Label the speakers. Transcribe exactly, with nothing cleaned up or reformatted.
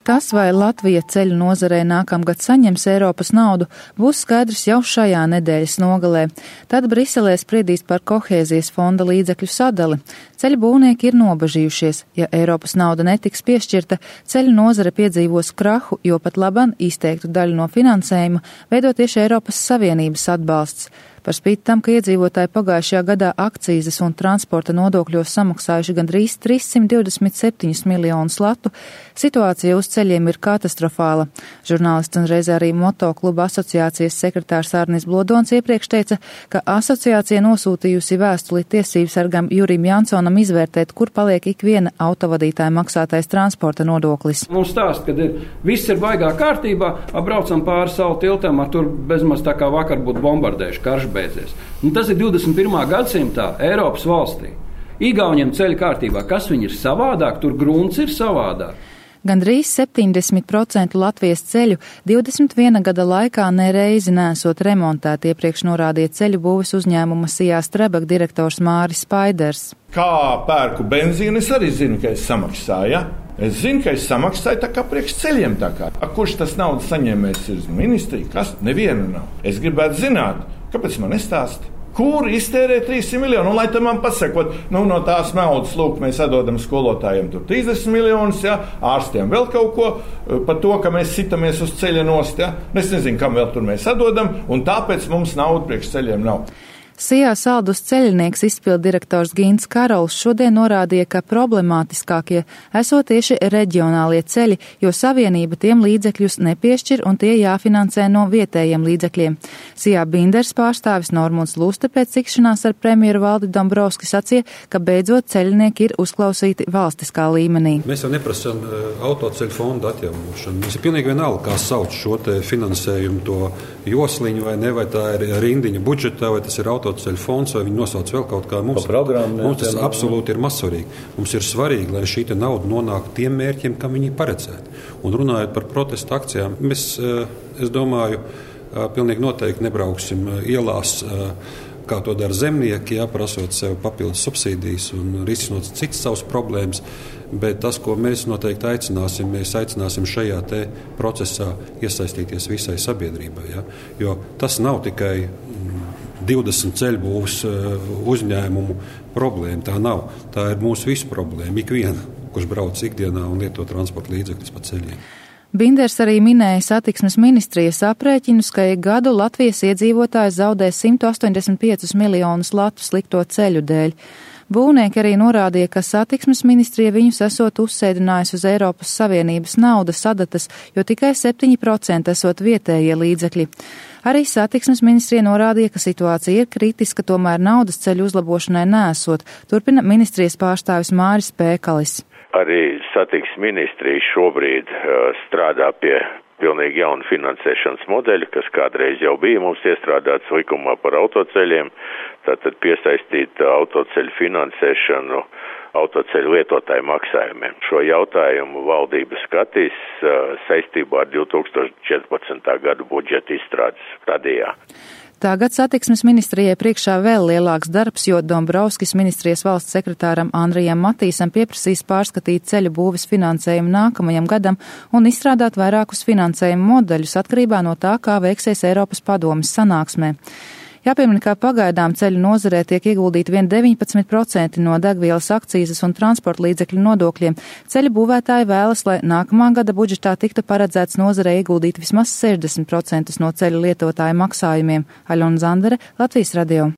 Speaker 1: Tas, vai Latvija ceļu nozarē nākamgad saņems Eiropas naudu, būs skaidrs jau šajā nedēļas nogalē. Tad Briselē spriedīs par kohēzijas fonda līdzekļu sadali. Ceļu būvnieki ir nobažījušies. Ja Eiropas nauda netiks piešķirta, ceļu nozare piedzīvos krahu, jo pat laban izteiktu daļu no finansējuma veido tieši Eiropas Savienības atbalsts. Par spīti tam, ka iedzīvotāji pagājušajā gadā akcīzes un transporta nodokļos samaksājuši gandrīz trīssimt divdesmit septiņus miljonus latu, situācija uz ceļiem ir katastrofāla. Žurnālists un reizē arī motokluba asociācijas sekretārs Arnis Blodons iepriekš teica, ka asociācija nosūtījusi vēstuli tiesību sargam Jurim Jansonam izvērtēt, kur paliek ik viena autovadītāja maksātais transporta nodoklis.
Speaker 2: Mums stāst, ka ir, viss ir baigā kārtībā, braucam pāri savu tiltam, tur bezmaz tā kā vakar būtu bombardējuši, karš beidzies. Un tas ir divdesmit pirmā gadsimtā Eiropas valstī. Igauniem ceļa kārtībā, kas viņi ir savādāk, tur grunts ir savādāk.
Speaker 1: Gandrīz septiņdesmit procenti Latvijas ceļu divdesmit viena gada laikā nereizi nesot remontēti, iepriekš norādīja ceļu būves uzņēmuma Sijā Strebak direktors Māris Spaiders.
Speaker 3: Kā pērku benzīnu, es arī zinu, ka es samaksāju, ja? Es zinu, ka es samaksāju tā kā priekš ceļiem tā kā. A, kurš tas naudas saņēmējs ir ministrija? Kas? Neviena nav. Es gribētu zināt, kāpēc man nestāst? Kur iztērē trīssimt miljonu? Un lai tam man pasakot, nu no tās naudas, lūk, mēs atdodam skolotājiem tur trīsdesmit miljonus, ja, ārstiem vēl kaut ko, par to, ka mēs sitamies uz ceļa nost, ja. Es nezinu, kam vēl tur mēs atdodam, un tāpēc mums nauda priekš ceļiem nav.
Speaker 1: Sijā Saldus ceļnieks izpildu direktors Gints Karols šodien norādīja, ka problemātiskākie esot tieši reģionālie ceļi, jo savienība tiem līdzekļus nepiešķir un tie jāfinansē no vietējiem līdzekļiem. Sijā Binders pārstāvis Normunds Luste pēc tikšanās ar premjeru Valdi Dombrovski sacīja, ka beidzot ceļnieki ir uzklausīti valstiskā līmenī.
Speaker 4: Mēs jau neprasam autoceļu fonda atjaunošanu. Mums ir pilnīgi vienalga, kā sauc šo te finansējumu, to josliņu vai ne, vai tā ir rindiņa budžetā, vai tas ir auto ceļu fonds, vai viņi nosauc vēl kaut kā. Mums, mums tas absolūti ir mazsvarīgi. Mums ir svarīgi, lai šī nauda nonāk tiem mērķiem, kam viņi paredzēti. Un runājot par protestu akcijām, mēs, es domāju, pilnīgi noteikti nebrauksim ielās, kā to dara zemnieki, jā, prasot sev papildus subsīdijas un risinot citas savas problēmas. Bet tas, ko mēs noteikti aicināsim, mēs aicināsim šajā te procesā iesaistīties visai sabiedrībai. Ja? Jo tas nav tikai divdesmit ceļbūves uzņēmumu problēma. Tā nav. Tā ir mūsu visu problēma. Ikviena, kurš brauc ikdienā un lieto transporta līdzekļus pa ceļiem.
Speaker 1: Binders arī minēja satiksmes ministrijas aprēķinus, ka ik gadu Latvijas iedzīvotāji zaudē simt astoņdesmit piecus miljonus latu slikto ceļu dēļ. Būvnieki arī norādīja, ka satiksmes ministrija viņus esot uzsēdinājusi uz Eiropas Savienības naudas sadatas, jo tikai septiņi procenti esot vietējie līdzekļi. Arī satiksmes ministrija norādīja, ka situācija ir kritiska, tomēr naudas ceļu uzlabošanai nesot, turpina ministrijas pārstāvis Māris Pēkalis.
Speaker 5: Arī satiksmes ministrija šobrīd uh, strādā pie pilnīgi jauna finansēšanas modeļa, kas kādreiz jau bija mums iestrādāts likumā par autoceļiem, tātad piesaistīt autoceļu finansēšanu autoceļu lietotāju maksājumiem. Šo jautājumu valdība skatīs uh, saistībā ar divtūkstoš četrpadsmitā gada budžeta izstrādes stadijā.
Speaker 1: Tagad satiksmes ministrijai priekšā vēl lielāks darbs, jo Dombrovskis ministrijas valsts sekretāram Andrijam Matīsam pieprasīs pārskatīt ceļu būves finansējumu nākamajam gadam un izstrādāt vairākus finansējumu modeļus atkarībā no tā, kā veiksies Eiropas padomes sanāksmē. Jāpiemina, ka pagaidām ceļu nozarē tiek ieguldīti vien deviņpadsmit procenti no degvielas akcīzes un transporta līdzekļu nodokļiem. Ceļu būvētāji vēlas, lai nākamā gada budžetā tiktu paredzēts nozarē ieguldīt vismaz sešdesmit procentus no ceļu lietotāju maksājumiem. Aļona Zandere, Latvijas radio.